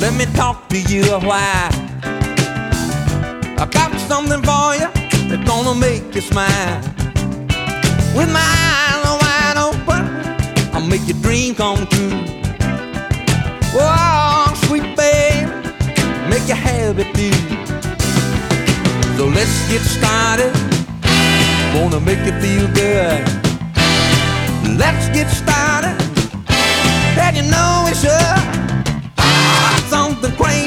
Let me talk to you a while. I got something for you that's gonna make you smile. With my eyes wide open, I'll make your dream come true. Oh, sweet babe, make you happy too. So let's get started. Wanna make you feel good. Let's get started. And you know we should. Something crazy